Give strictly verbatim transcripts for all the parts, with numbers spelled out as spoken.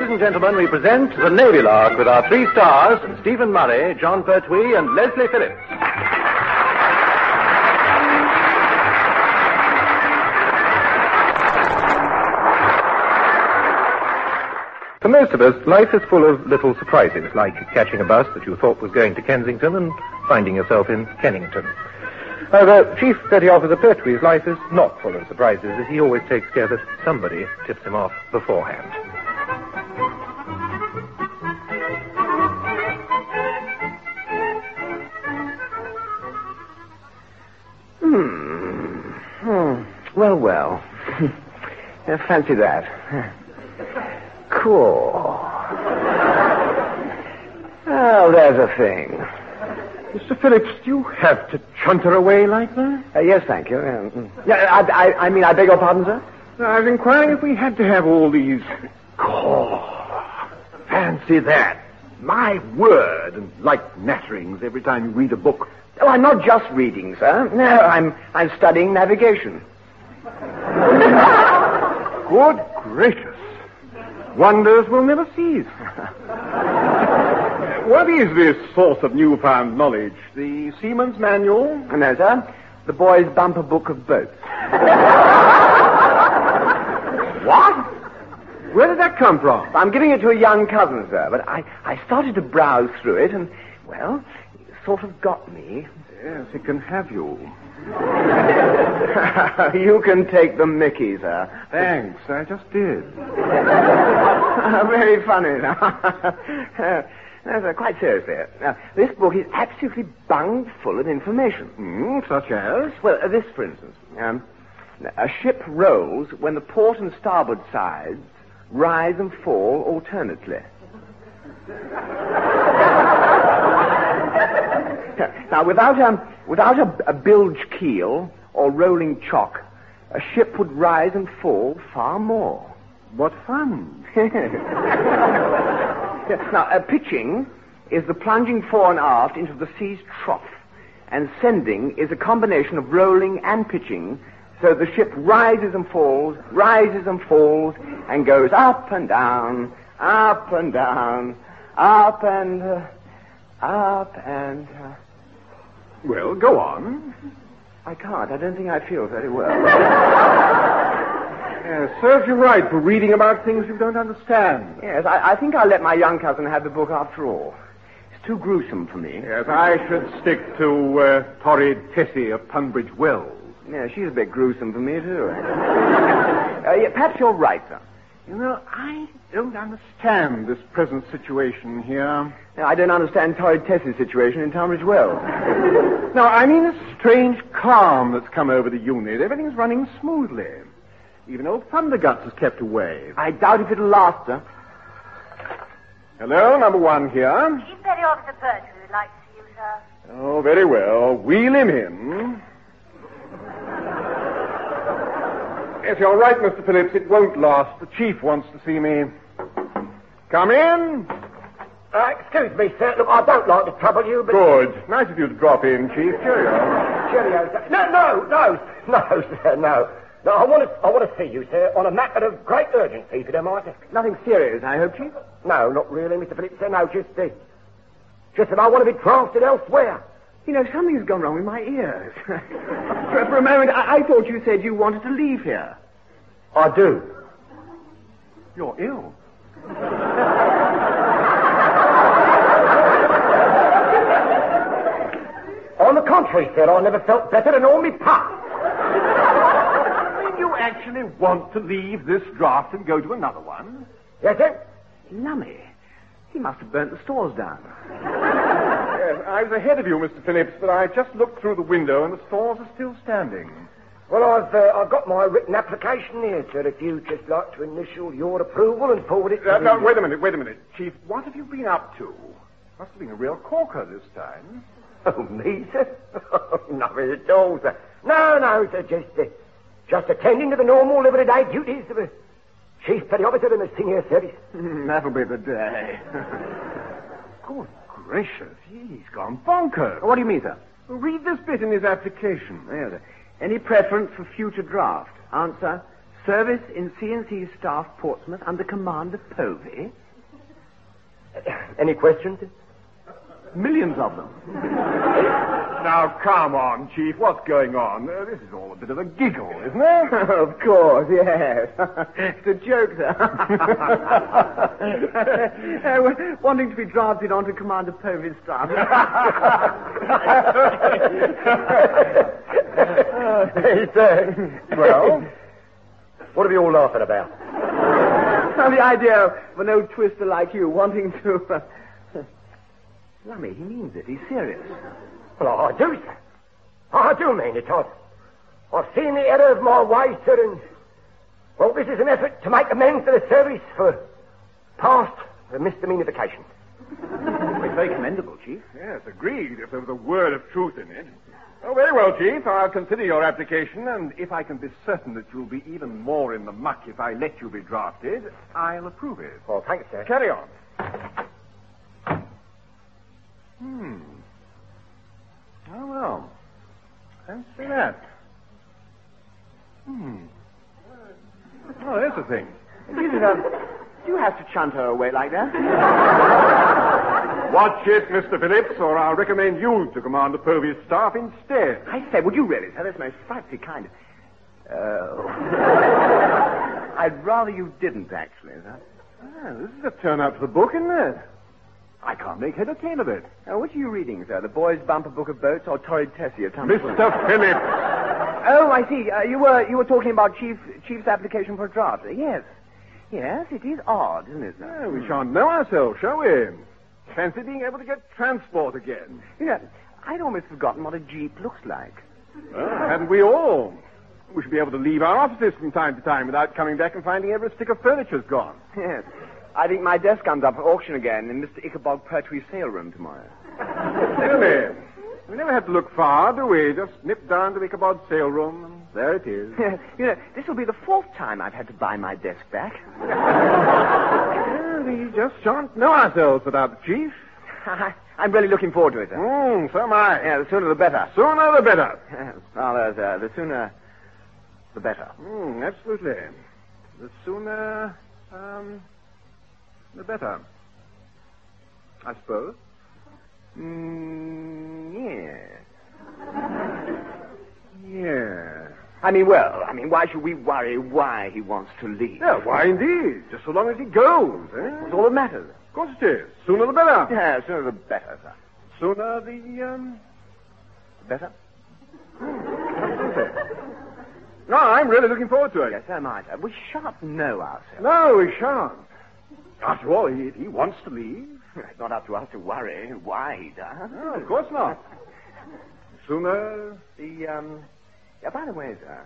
Ladies and gentlemen, we present The Navy Lark with our three stars, Stephen Murray, John Pertwee, and Leslie Phillips. For most of us, life is full of little surprises, like catching a bus that you thought was going to Kensington and finding yourself in Kennington. However, Chief Petty Officer Pertwee's life is not full of surprises, as he always takes care that somebody tips him off beforehand. Hmm. Hmm. Well, well. Fancy that. Cool. Oh, there's a thing. Mister Phillips, do you have to chunter away like that? Uh, yes, thank you. Um, yeah, I, I, I mean, I beg your pardon, sir? I was inquiring if we had to have all these... Oh, fancy that. My word. And like natterings every time you read a book. Oh, I'm not just reading, sir. No, I'm, I'm studying navigation. Good gracious. Wonders will never cease. What is this source of newfound knowledge? The Seaman's Manual? No, sir. The boy's bumper book of boats. What? Where did that come from? I'm giving it to a young cousin, sir, but I, I started to browse through it and, well, it sort of got me. Yes, it can have you. You can take the mickey, sir. Thanks, I just did. Very funny. uh, no, sir, quite seriously. Now, this book is absolutely bunged full of information. Mm, such as? Well, uh, this, for instance. Um, a ship rolls when the port and starboard sides rise and fall alternately. Now, without, um, without a, a bilge keel or rolling chock, a ship would rise and fall far more. What fun. Now, uh, pitching is the plunging fore and aft into the sea's trough, and sending is a combination of rolling and pitching, so the ship rises and falls, rises and falls, and goes up and down, up and down, up and... Uh, up and... Uh... Well, go on. I can't. I don't think I feel very well. Yes, serves you right for reading about things you don't understand. Yes, I, I think I'll let my young cousin have the book after all. It's too gruesome for me. Yes, I should stick to uh, Torrid Tessie of Tunbridge Wells. Yeah, she's a bit gruesome for me, too. uh, yeah, perhaps you're right, sir. You know, I don't understand this present situation here. No, I don't understand Torrid Tessie's situation in Tunbridge Wells. No, I mean a strange calm that's come over the unit. Everything's running smoothly. Even old Thunderguts is kept away. I doubt if it'll last, sir. Hello, number one here. Chief Petty Officer Pertwee would like to see you, sir. Oh, very well. Wheel him in. Yes, you're right, Mister Phillips. It won't last. The chief wants to see me. Come in. Uh, excuse me, sir. Look, I don't like to trouble you, but... Good. Nice of you to drop in, Chief. Cheerio. Cheerio, sir. No, no, no, no, sir, no. No, I want to, I want to see you, sir, on a matter of great urgency, if you don't mind, sir. Nothing serious, I hope, Chief? No, not really, Mister Phillips, sir. No, just, uh, just that I want to be drafted elsewhere. You know, something's gone wrong with my ears. for, for a moment, I, I thought you said you wanted to leave here. I do. You're ill. On the contrary, sir, I never felt better than all me pop. You actually want to leave this draft and go to another one? Yes, sir? Lummy. He must have burnt the stores down. Yes, I was ahead of you, Mister Phillips, but I just looked through the window and the stores are still standing. Well, I've uh, I've got my written application here, sir, if you'd just like to initial your approval and forward it to Uh, me. no, wait a minute, wait a minute. Chief, what have you been up to? Must have been a real corker this time. Oh, me, sir? Nothing at all, sir. No, no, sir, just, uh, just attending to the normal everyday duties of a chief petty officer in the senior service. That'll be the day. Good gracious, he's gone bonkers. What do you mean, sir? Well, read this bit in his application. Yes, sir. Any preference for future draft? Answer, Service in C and C Staff, Portsmouth, under command of Povey. Any questions? Millions of them. Now, come on, Chief. What's going on? Uh, this is all a bit of a giggle, isn't it? Of course, yes. It's a joke, sir. uh, we're wanting to be drafted onto Commander Povey's staff. Hey, sir. Well, what are you all laughing about? Well, the idea of an old twister like you wanting to... Uh... Lummy, he means it. He's serious. Well, I do, sir. I do mean it. I've, I've seen the error of my ways, sir, and... Well, this is an effort to make amends to the service for past misdemeanorification. It's very commendable, Chief. Yes, agreed, if there was a word of truth in it. Oh, very well, Chief. I'll consider your application, and if I can be certain that you'll be even more in the muck if I let you be drafted, I'll approve it. Well, thanks, sir. Carry on. Hmm. Oh, well. Fancy that. Hmm. Oh, there's the thing. Jesus, um, do you have to chunt her away like that? Watch it, Mister Phillips, or I'll recommend you to Commander Povey's staff instead. I say, would you really, sir? That's most frightfully kind of... Oh. I'd rather you didn't, actually, sir. Ah, this is a turn out to the book, isn't it? I can't make head or tail of it. Uh, what are you reading, sir? The Boys' Bumper Book of Boats or Torrid Tessie or something? Mister Phillips! Oh, I see. Uh, you were you were talking about Chief Chief's application for a draft. Uh, yes. Yes, it is odd, isn't it, sir? Yeah, we shan't know ourselves, shall we? Fancy being able to get transport again. You know, I'd almost forgotten what a jeep looks like. Well, hadn't we all? We should be able to leave our offices from time to time without coming back and finding every stick of furniture's gone. Yes. I think my desk comes up for auction again in Mister Ichabod Pertwee's sale room tomorrow. Really? We never have to look far, do we? Just nip down to Ichabod's sale room, and there it is. You know, this will be the fourth time I've had to buy my desk back. Well, we just shan't know ourselves without the Chief. I'm really looking forward to it, sir. Mm, so am I. Yeah, the sooner the better. Sooner the better. Well, uh, the, the sooner the better. Mm, absolutely. The sooner, um... the better. I suppose. Mm, yeah. Yeah. I mean, well, I mean, why should we worry why he wants to leave? Yeah, why indeed? Just so long as he goes, eh? That's all that matters. Of course it is. Sooner the better. Yeah, sooner the better, sir. Sooner the, um... Better? No, I'm really looking forward to it. Yes, so am I, sir. We shan't know ourselves. No, we shan't. After all, he, he wants to leave. It's not up to us to worry why he does. No, of course not. Sooner... The, um... Yeah, by the way, sir,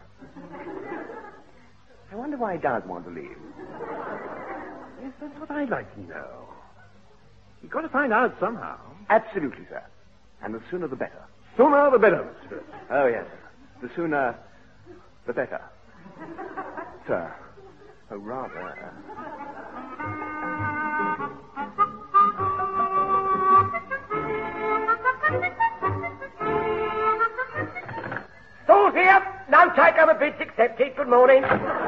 I wonder why he does want to leave. Yes, that's what I'd like to know. You've got to find out somehow. Absolutely, sir. And the sooner the better. Sooner the better, Mister Phillips. Oh, yes. The sooner the better. Sir. Oh, rather. Stores here. No takeover bids accepted. Good morning.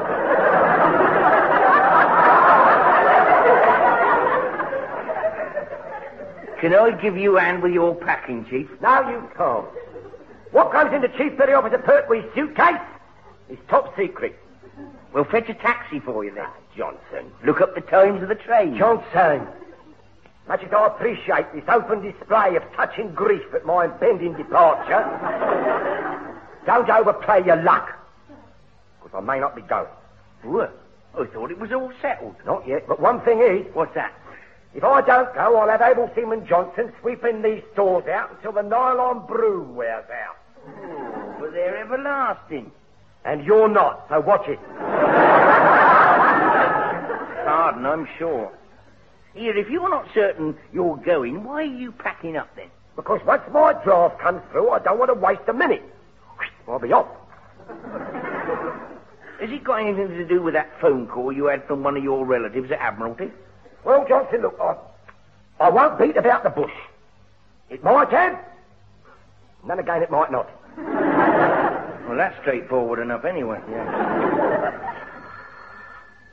Can I give you a hand with your packing, Chief? No, you can't. What goes into Chief Petty Officer Pertwee's suitcase is top secret. We'll fetch a taxi for you then. Ah, Johnson. Look up the times of the train. Johnson. Much as I appreciate this open display of touching grief at my impending departure, don't overplay your luck, because I may not be going. What? I thought it was all settled. Not yet, but one thing is... What's that? If I don't go, I'll have Abel Seaman Johnson sweeping these stores out until the nylon broom wears out. Oh, but they're everlasting. And you're not, so watch it. Pardon, I'm sure. Here, if you're not certain you're going, why are you packing up then? Because once my draft comes through, I don't want to waste a minute. I'll be off. Has it got anything to do with that phone call you had from one of your relatives at Admiralty? Well, Johnson, look, I, I won't beat about the bush. It might have, and then again it might not. Well, that's straightforward enough anyway. Yeah.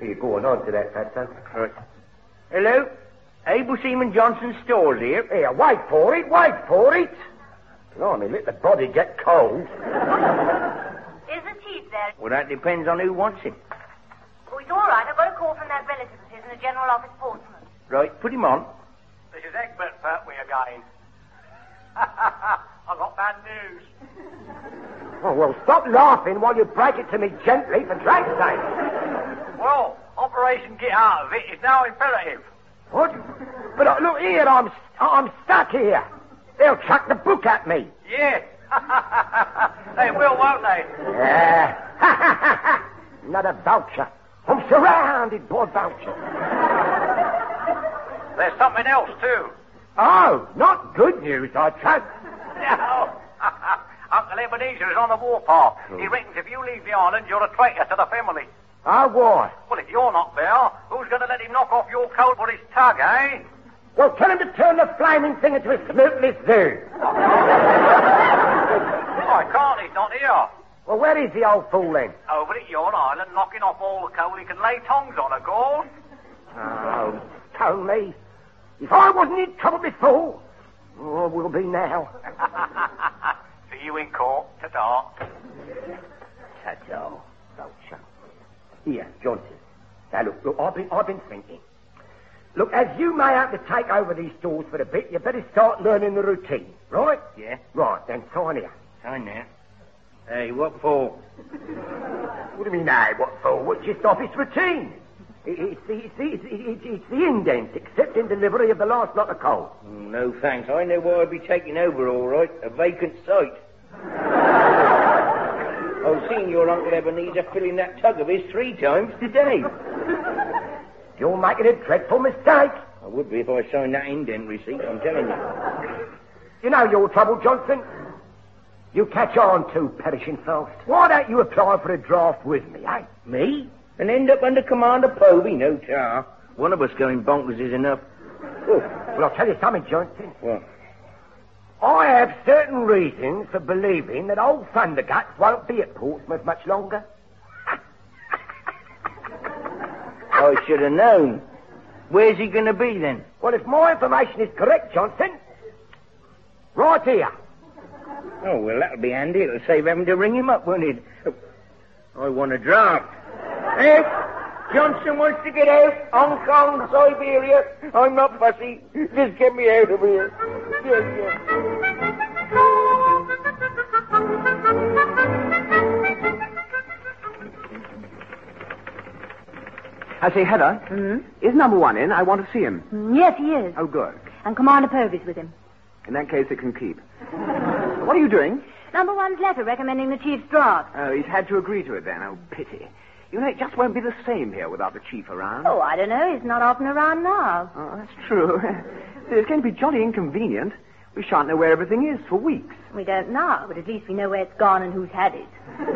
You're going on to that, Fatso. Right. Hello? Abel Seaman Johnson's stores here. Here, wait for it, wait for it. Blimey, let the body get cold. Is the chief there? Well, that depends on who wants him. Oh, it's all right. I've got a call from that relative of his in the General Office, Portsmouth. Right, put him on. This is Egbert Pertwee again. I've got bad news. Oh, well, stop laughing while you break it to me gently, for Drake's sake. Well, Operation Get Out of It is now imperative. What? But uh, look here, I'm I'm stuck here. They'll chuck the book at me. Yes. They will, won't they? Yeah. Another vulture. I'm surrounded by vultures. There's something else, too. Oh, not good news, I trust. No. Uncle Ebenezer is on the warpath. He reckons if you leave the island, you're a traitor to the family. Oh, why? Well, if you're not there, who's going to let him knock off your coat for his tug, eh? Well, tell him to turn the flaming thing into a smokeless zoo. I can't, he's not here. Well, where is the old fool then? Over at your island, knocking off all the coal he can lay tongues on, of course. Oh, Tony. If I wasn't in trouble before, oh, I will be now. See you in court. Ta-ta. Ta-ta, vulture. Here, Johnson. Now, look, look, I've been, I've been thinking. Look, as you may have to take over these stores for a bit, you better start learning the routine, right? Yeah. Right, then sign here. Sign there. Hey, what for? What do you mean, hey, what for? Well, just office routine. It, it's, the, it's, the, it's, it's, it's the indent, accepting delivery of the last lot of coal. Mm, no, thanks. I know what I'll be taking over, all right. A vacant site. I've seen your Uncle Ebenezer filling that tug of his three times today. You're making a dreadful mistake. I would be if I signed that indent receipt, I'm telling you. You know your trouble, Johnson. You catch on too, perishing fast. Why don't you apply for a draft with me, eh? Me? And end up under command of Povey? No tar. One of us going bonkers is enough. Oh, well, I'll tell you something, Johnson. What? I have certain reasons for believing that old Thunderguts won't be at Portsmouth much longer. I should have known. Where's he going to be, then? Well, if my information is correct, Johnson, right here. Oh, well, that'll be handy. It'll save having to ring him up, won't it? Oh, I want a draft. If Johnson wants to get out, Hong Kong, Siberia, I'm not fussy. Just get me out of here. Yes, yes. I say, Heather, Hmm? is number one in? I want to see him. Yes, he is. Oh, good. And Commander Povey's with him. In that case, it can keep. What are you doing? Number one's letter recommending the chief's draft. Oh, he's had to agree to it then. Oh, pity. You know, it just won't be the same here without the chief around. Oh, I don't know. He's not often around now. Oh, that's true. It's going to be jolly inconvenient. We shan't know where everything is for weeks. We don't know, but at least we know where it's gone and who's had it.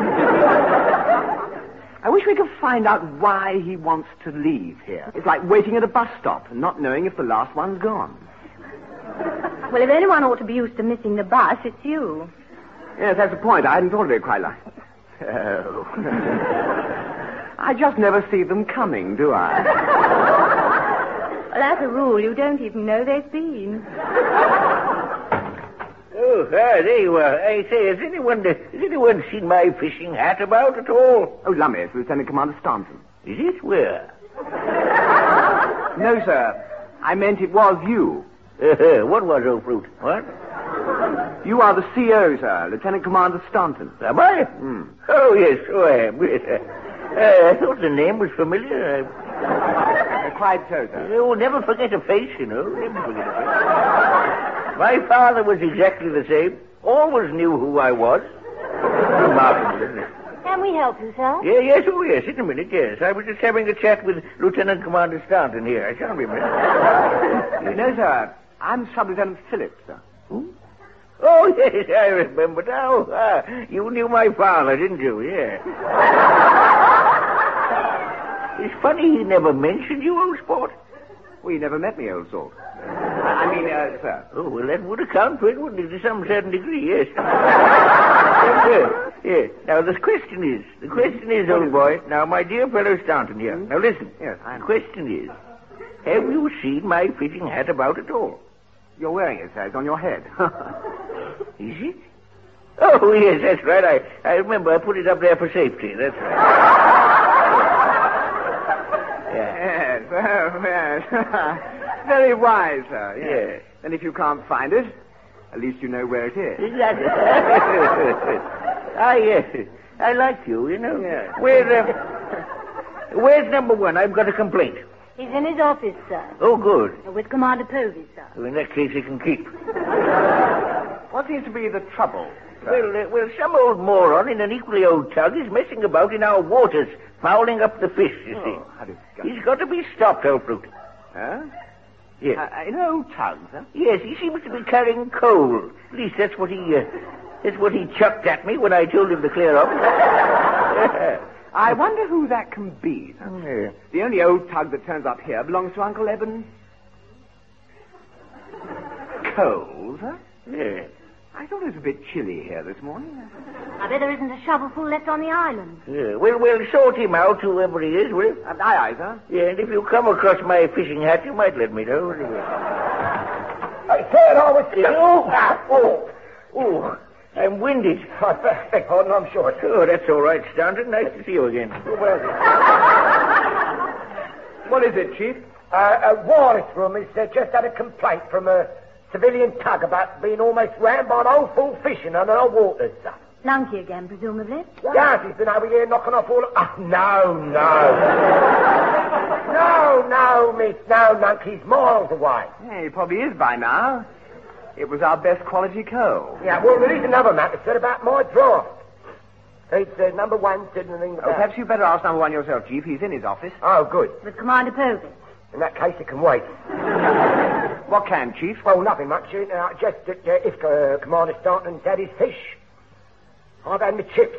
I wish we could find out why he wants to leave here. It's like waiting at a bus stop and not knowing if the last one's gone. Well, if anyone ought to be used to missing the bus, it's you. Yes, that's the point. I hadn't thought of it quite like... Oh. I just never see them coming, do I? Well, as a rule, you don't even know they've been. Oh, ah, there you are. I say, has anyone, has anyone seen my fishing hat about at all? Oh, lummy, it's Lieutenant Commander Staunton. Is it? Where? No, sir. I meant it was you. Uh, what was, old fruit? What? You are the C O, sir, Lieutenant Commander Staunton. Am I? Hmm. Oh, yes, so I am. Yes, uh, uh, I thought the name was familiar. Uh, quite so, sir. Oh, never forget a face, you know. Never forget a face. My father was exactly the same. Always knew who I was. Remarkable, isn't it? Can we help you, sir? Yeah, yes, oh, yes, in a minute, yes. I was just having a chat with Lieutenant Commander Staunton here. I can't remember. No, sir. I'm Sub-Lieutenant Phillips, sir. Who? Oh, yes, I remember now. Ah, you knew my father, didn't you? Yeah. It's funny he never mentioned you, old sport. Well, you never met me, old salt. I mean, uh, sir. Oh, well, that would account for it, wouldn't it, to some certain degree, yes. yes, Yeah. Now, the question is, the question is, old boy, now, my dear fellow Staunton here, now listen. Yes, I The know. question is, have you seen my fishing hat about at all? You're wearing it, sir. It's on your head. Is it? Oh, yes, that's right. I, I remember I put it up there for safety. That's right. Yeah. Yes, oh, yes. Very wise, sir. Yes. Yes. And if you can't find it, at least you know where it is. Exactly. Ah, yes. I like you, you know. Yeah. Where, uh, where's number one? I've got a complaint. He's in his office, sir. Oh, good. With Commander Povey, sir. Well, in that case, he can keep. What seems to be the trouble? Well, uh, well, some old moron in an equally old tug is messing about in our waters, fouling up the fish, you see. Oh, how disgusting. He's got to be stopped, old fruit. Huh? Yes. Uh, in an old tug, sir? Yes, he seems to be carrying coal. At least that's what he, uh, that's what he chucked at me when I told him to clear up. I wonder who that can be, sir. Yeah. The only old tug that turns up here belongs to Uncle Eben Cole, sir? Yeah. I thought it was a bit chilly here this morning. I bet there isn't a shovelful left on the island. Yeah. Well, we'll sort him out, whoever he is, will you? Uh, aye, aye, sir. Yeah, and if you come across my fishing hat, you might let me know. I said I was... Yeah. Oh, oh, oh, I'm winded. I beg pardon, I'm sure. Oh, that's all right, Staunton. Nice to see you again. What is it, Chief? Uh, a wireless room has uh, just had a complaint from a civilian tug about being almost rammed by an old fool fishing on our waters, sir. Lunky again, presumably. Yes, he's been over here knocking off all... Oh, no, no. no, no, miss, no, Nunk, he's miles away. Yeah, he probably is by now. It was our best quality coal. Yeah, well, there is another matter, sir, about my draft. It's uh, number one, said anything Oh, about... perhaps you better ask number one yourself, Chief. He's in his office. Oh, good. With Commander Povey. In that case, it can wait. What can, Chief? Well, nothing much. Uh, just that uh, if uh, Commander Staunton's had his fish, I've had my chips.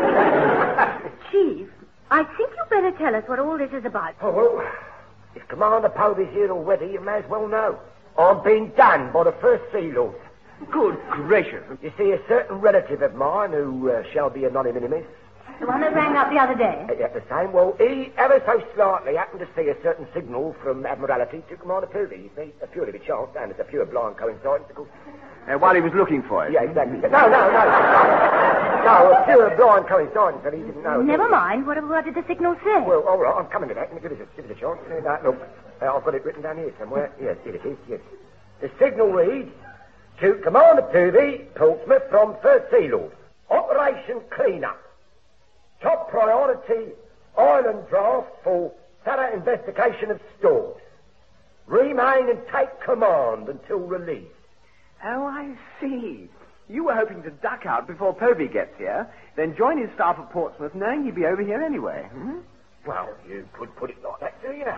Chief, I think you better tell us what all this is about. Oh, well, if Commander Povey's here already, you may as well know. I'm being done by the first Sea Lord. Good gracious. You see, a certain relative of mine, who uh, shall be anonymous, The one that rang up the other day. uh, at the same, well, he ever so slightly happened to see a certain signal from Admiralty to Commander Povey. You see, a purely by chance, and it's a pure blind coincidence, of course. Uh, while he was looking for it. Yeah, exactly. No, no, no. No, a pure blind coincidence that he didn't know. Never mind. What, what did the signal say? Well, all right, I'm coming to that. Give us a, give us a chance. Uh, no, look, uh, I've got it written down here somewhere. Yes, here it is, yes. The signal reads, to Commander Povey, Portsmouth, from First Sea Lord. Operation Clean-Up. Top priority, island draft for thorough investigation of stores. Remain and take command until released. Oh, I see. You were hoping to duck out before Povey gets here, then join his staff at Portsmouth, knowing he'd be over here anyway. Hmm? Well, you could put it like that, do you?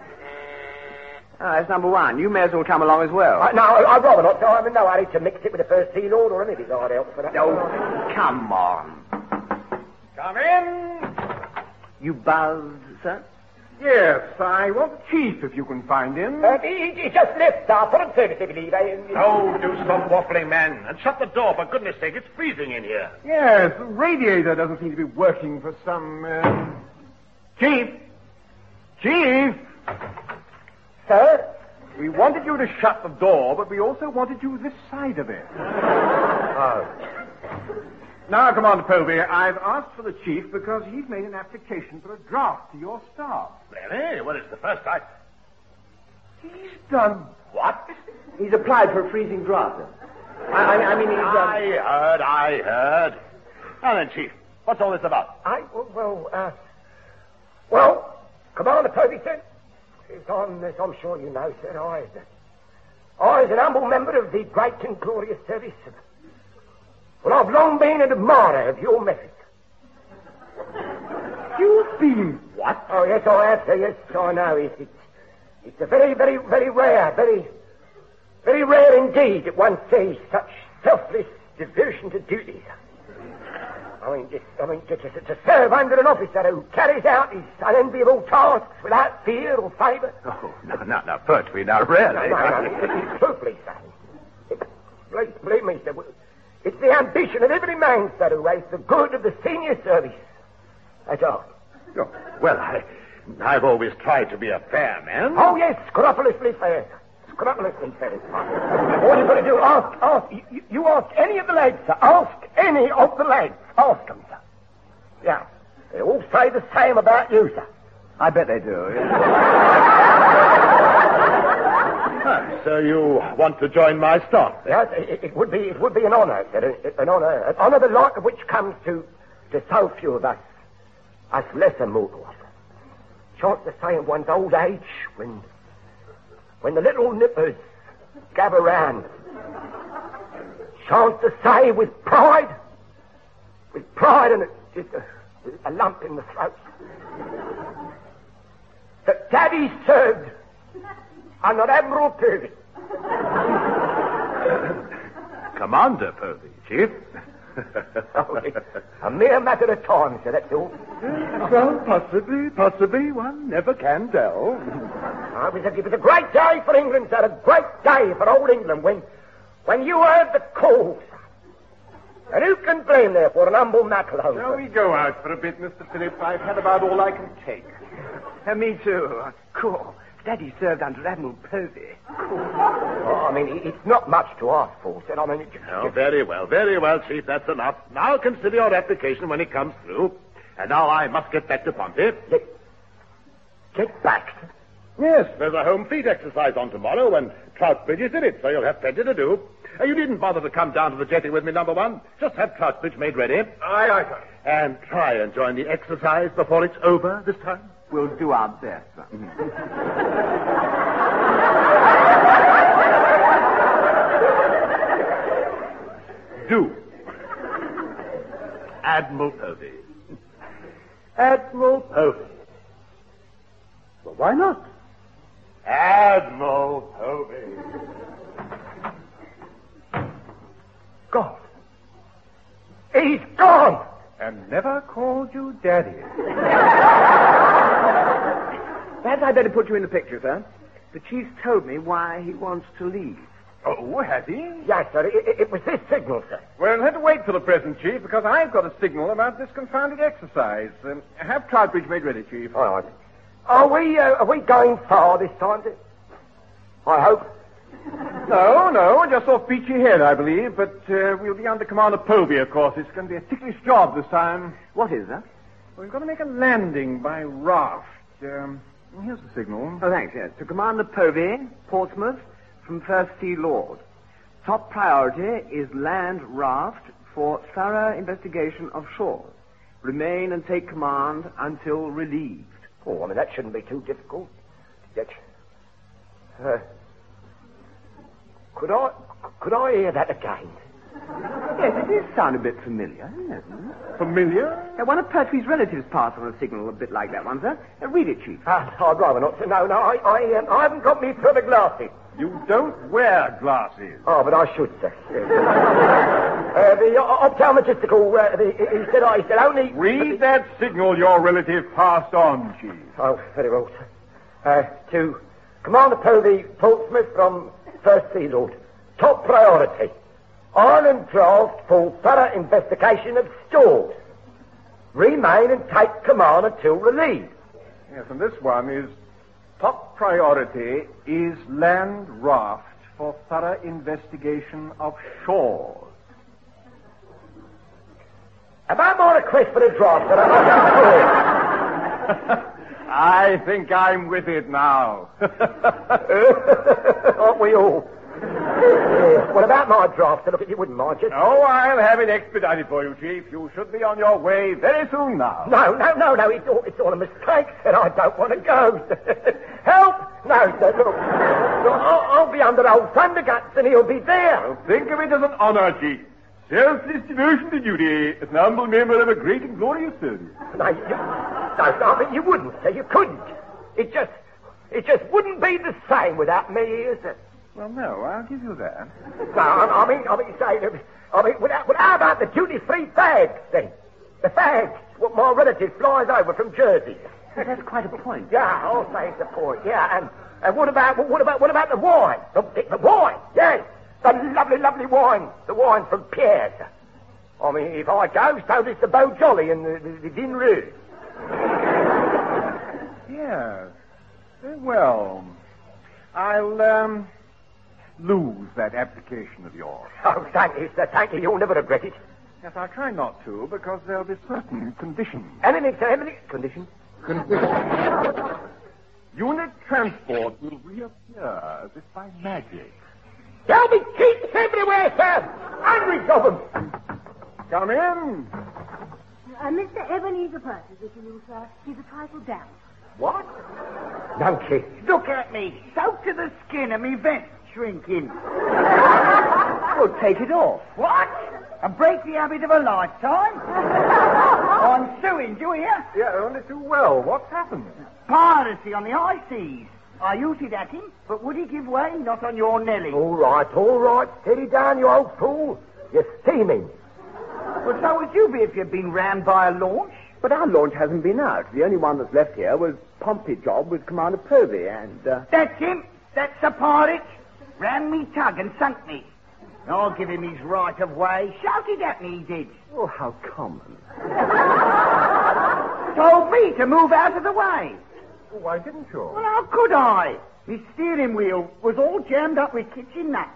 Ah, that's number one. You may as well come along as well. Uh, no, I'd rather not. So I'm in no hurry to mix it with the First Sea Lord or any of his hard help for that. Oh, come on. Come in. You buzzed, sir? Yes, I want the chief, if you can find him. Uh, he, he just left, sir. Put him service, if you leave. Eh? Oh, do stop waffling, man. And shut the door, for goodness sake. It's freezing in here. Yes, the radiator doesn't seem to be working for some... Uh... Chief! Chief! Sir? We wanted you to shut the door, but we also wanted you this side of it. Oh. Now, Commander Povey, I've asked for the chief because he's made an application for a draft to your staff. Really? Well, it's the first time. He's done What? He's applied for a freezing draft. I, I, I mean, he's... Um... I heard, I heard. Now then, Chief, what's all this about? I, well, uh... Well, Commander Povey, sir, as I'm, as I'm sure you know, sir, I, I, as an humble member of the great and glorious service, well, I've long been an admirer of your method. You've been what? Oh, yes, I have, sir, yes, I know. It's, it's, it's a very, very, very rare, very, very rare indeed that one sees such selfless devotion to duty. I mean, just, I mean, to, to, to serve under an officer who carries out his unenviable tasks without fear or favour. Oh, no, no, no, Pertwee, now, really. No, no, no, it's truthfully, sir. It, please, believe me, sir. It's the ambition of every man, sir, who has the good of the senior service. That's all. Oh, well, I, I've always tried to be a fair man. Oh, yes, scrupulously fair, sir. Scrupulously fair. All you've got to do, ask, ask, you, you ask any of the lads, sir. Ask any of the lads. Ask them, sir. Yeah. They all say the same about you, sir. I bet they do. Ah, so you want to join my staff? Yes, it, it would be it would be an honour, sir. An honour, an honour the like of which comes to, to so few of us, us lesser mortals. Chance to say in one's old age, when, when the little nippers gather round. Chance to say with pride, with pride and just a, a lump in the throat, that Daddy served under Admiral Purvey. Commander Purvey, Chief. Oh, a mere matter of time, sir, that's all. Well, possibly, possibly. One never can tell. Oh, it, was a, it was a great day for England, sir, a great day for old England when, when you heard the call, sir. And who can blame there for an humble knucklehead? Shall we go out for a bit, Mister Phillips? I've had about all I can take. Uh, me too. Cool. Daddy served under Admiral Povey. Cool. Oh, I mean, it, it's not much to ask for, sir. I mean, it, Oh, very well, very well, Chief. That's enough. Now consider your application when it comes through. And now I must get back to Pompey. Get, get back, sir. Yes, there's a home fleet exercise on tomorrow, and Troutbridge is in it, so you'll have plenty to do. Uh, you needn't bother to come down to the jetty with me, number one. Just have Troutbridge made ready. Aye, aye, sir. And try and join the exercise before it's over this time. We'll do our best, sir. Do. Admiral Povey. Admiral Povey. Well, why not? Admiral Povey. Gone. He's gone! And never called you Daddy. Perhaps I'd better put you in the picture, sir. The chief's told me why he wants to leave. Oh, has he? Yes, sir. It, it, it was this signal, sir. Well, he'll have to wait till the present, Chief, because I've got a signal about this confounded exercise. Um, have Troutbridge made ready, Chief. All right. Are we, uh, are we going far this time, sir? I hope. No, no, just off Beachy Head, I believe, but uh, we'll be under Commander Povey, of course. It's going to be a ticklish job this time. What is that? We've got to make a landing by raft. Um, here's the signal. Oh, thanks, yes. To Commander Povey, Portsmouth, from First Sea Lord. Top priority is land raft for thorough investigation of shore. Remain and take command until relieved. Oh, I mean, that shouldn't be too difficult. Yet, uh, could I, could I hear that again? Yes, it does sound a bit familiar, doesn't it? Familiar? Uh, one of Pertwee's relatives passed on a signal a bit like that one, sir. Uh, read it, Chief. Uh, I'd rather not, sir. No, no, I, I, um, I haven't got me further glasses. You don't wear glasses. Oh, but I should, sir. uh, the uh, optometristical, uh, the, he said I said only... Read that signal your relative passed on, Chief. Oh, very well, sir. Uh, to Commander Povey, Portsmouth, from First Sea Lord. Top priority. Island draft for thorough investigation of stores. Remain and take command until relieved. Yes, and this one is top priority is land raft for thorough investigation of shores. About my request for the draft, sir, I'm not I think I'm with it now. Aren't we all? Yeah. Well, about my draft, sir, look, if you wouldn't mind, just... Oh, I'll have it expedited for you, Chief. You should be on your way very soon now. No, no, no, no, it's all, it's all a mistake, sir. I don't want to go. Help! No, sir, look. look I'll, I'll be under old Thunderguts and he'll be there. Well, think of it as an honor, Chief. Selfless devotion to duty as an humble member of a great and glorious service. No, you, no, no, I mean, you wouldn't, sir. You couldn't. It just, it just wouldn't be the same without me, is it? Well, no, I'll give you that. No, I, I mean, I mean, say, I mean, without, well, how about the duty-free fags, then? The fags, what my relative flies over from Jersey. Well, that's quite a point. Yeah, I'll say it's a point. Yeah, and and what about what about what about the wine? The, the wine, yes. The lovely, lovely wine. The wine from Pierre, sir. I mean, if I go, so does the Beau Jolly and the, the, the Vin Rouge. Yes. Very well. I'll, um, lose that application of yours. Oh, thank you, sir. Thank you. You'll never regret it. Yes, I'll try not to, because there'll be certain conditions. Anything, sir, anything. Conditions? Conditions. Unit transport will reappear as if by magic. There'll be cheats everywhere, sir. Hundreds of them. Come in. Uh, Mister Ebenezer Percy, with you, sir. He's a trifle down. What? No, kid. Look at me, soaked to the skin and me vent shrinking. Well, take it off. What? And break the habit of a lifetime? I'm suing, do you hear? Yeah, only too well. What's happened? Piracy on the high seas. I used it at him, but would he give way? Not on your Nelly. All right, all right. Steady down, you old fool. You're steaming. Well, so would you be if you'd been rammed by a launch? But our launch hasn't been out. The only one that's left here was Pompey Job with Commander Povey, and, uh... That's him. That's the pirate. Ran me tug and sunk me. I'll give him his right of way. Shouted at me, he did. Oh, how common. Told me to move out of the way. Oh, why didn't you? Well, how could I? My steering wheel was all jammed up with kitchen nuts.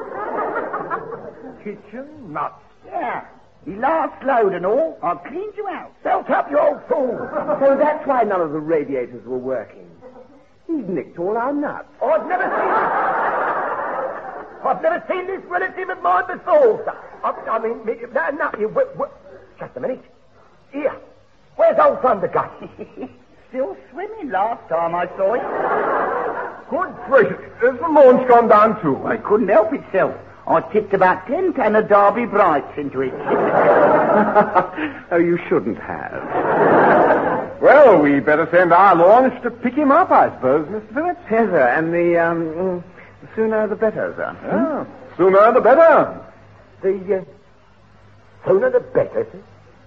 Kitchen nuts? Yeah. The last load and all, I cleaned you out. Belt up, you old fool. So that's why none of the radiators were working. He's nicked all our nuts. I've never seen... I've never seen this relative of mine before, sir. I, I mean, me, no, no, you... W- w- just a minute. Here. Where's old Thundergut? Still swimming last time I saw it. Good gracious. Has the launch gone down too? I couldn't help itself. I tipped about ten ton of Derby Brights into it. Oh, you shouldn't have. Well, we better send our launch to pick him up, I suppose, Mister Phillips. Yes, sir, and the, um, the sooner the better, sir. Ah, sooner the better. The, uh, sooner the better, sir.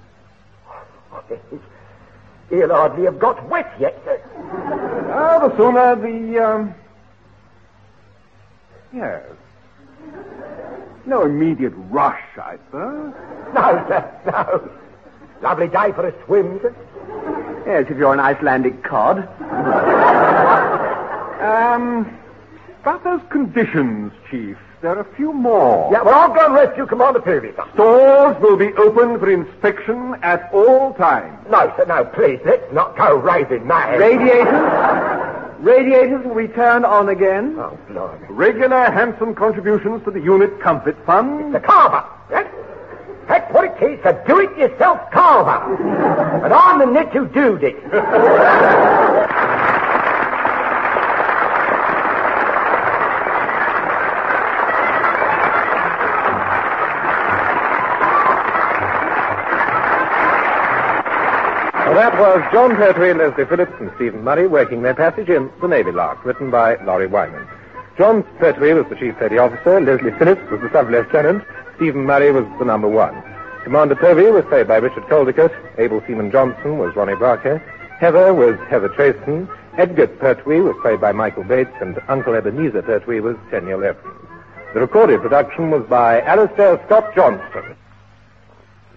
He'll hardly have got wet yet, sir. Ah, the sooner the, um... Yes. No immediate rush, I suppose. No, sir, no. Lovely day for a swim, sir. Yes, if you're an Icelandic cod. um, about those conditions, Chief, there are a few more. Yeah, well, I'll go and rescue Commander Peavy, sir. Stores will be open for inspection at all times. No, sir, no, please, let's not go raving mad. Radiators? Radiators will be turned on again. Oh, blimey. Regular handsome contributions to the unit comfort fund. The carver. That's, that's what it is, a do-it-yourself carver. And I'm the nit who doed it. That was John Pertwee, Leslie Phillips, and Stephen Murray working their passage in The Navy Lark, written by Laurie Wyman. John Pertwee was the chief petty officer, Leslie Phillips was the sub-lieutenant, Stephen Murray was the number one. Commander Povey was played by Richard Caldicott, Able Seaman Johnson was Ronnie Barker, Heather was Heather Trayson, Edgar Pertwee was played by Michael Bates, and Uncle Ebenezer Pertwee was Tenniel Evans. The recorded production was by Alistair Scott Johnston.